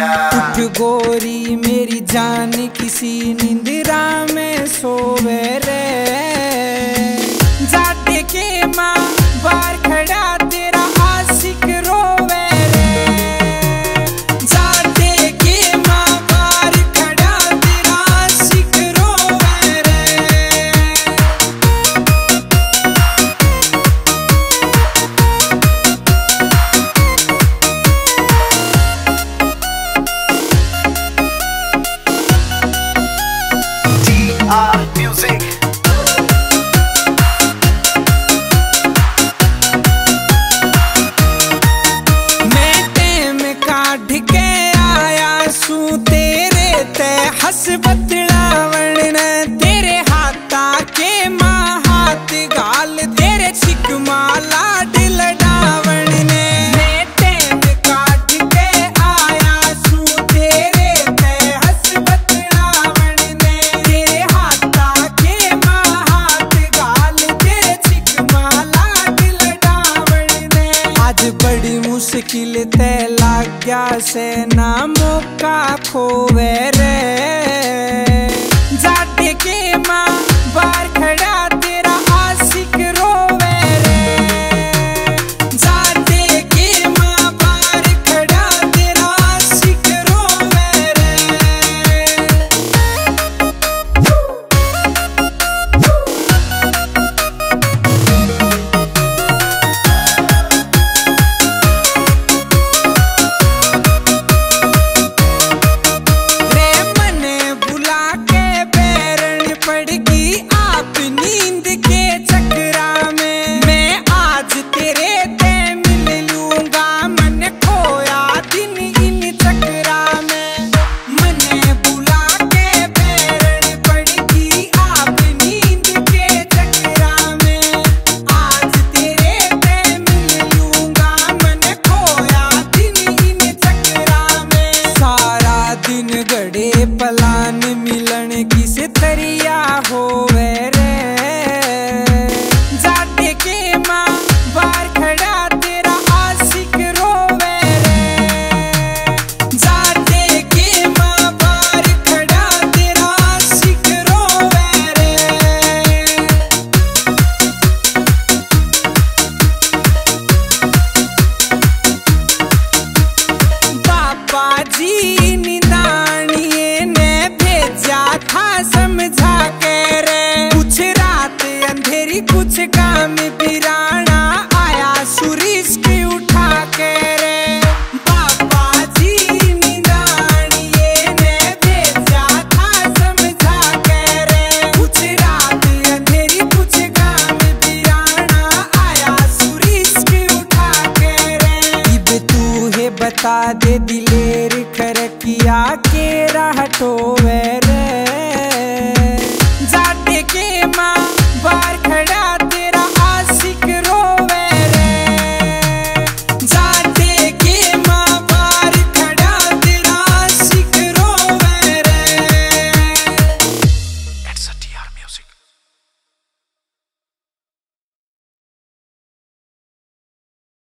उठ गोरी मेरी जान किसी निंद्रा में सोवे रे, जाते के माँ बार खड़ा तेरा आशिक रोवे रे, जाते के माँ बार खड़ा तेरा आशिक रोवे रे। Music. मैं टेम काढ़ के आया सू तेरे ते हस बतलावण ने, तेरे हाथा के माँ हाथ गाल तेरे छिक माला दिल डावण ने। मैं टेम काढ़ के आया सू तेरे ते हस बतलावण ने, तेरे हाथा के माँ हाथ गाल तेरे छिक माला दिल डावण ने। आज बड़ी मुश्किल ते लाग गया से ना मौका खोवे रे, जाते के माँ बार खड़ा तेरा आशिक रोवे रे, जाते के माँ बार खड़ा तेरा आशिक रोवे रे। पलान मिलन किस तरिया होवे रे, जाते के माँ बार खड़ा तेरा आशिक रोवे रे, जाते के माँ बार खड़ा तेरा आशिक रोवे रे। बाबा जी निदानिए ने भेजा था समझा के रे, कुछ रात अंधेरी कुछ काम बिराना आया सुरीश की उठा के रे। बाबा जी निदानिए ने भेजा था समझा के रे, कुछ रात अंधेरी कुछ काम बिराना आया सुरीश की उठा के रे। इब तू है बता दे दिलेर खरकिया के राहटोवे रे,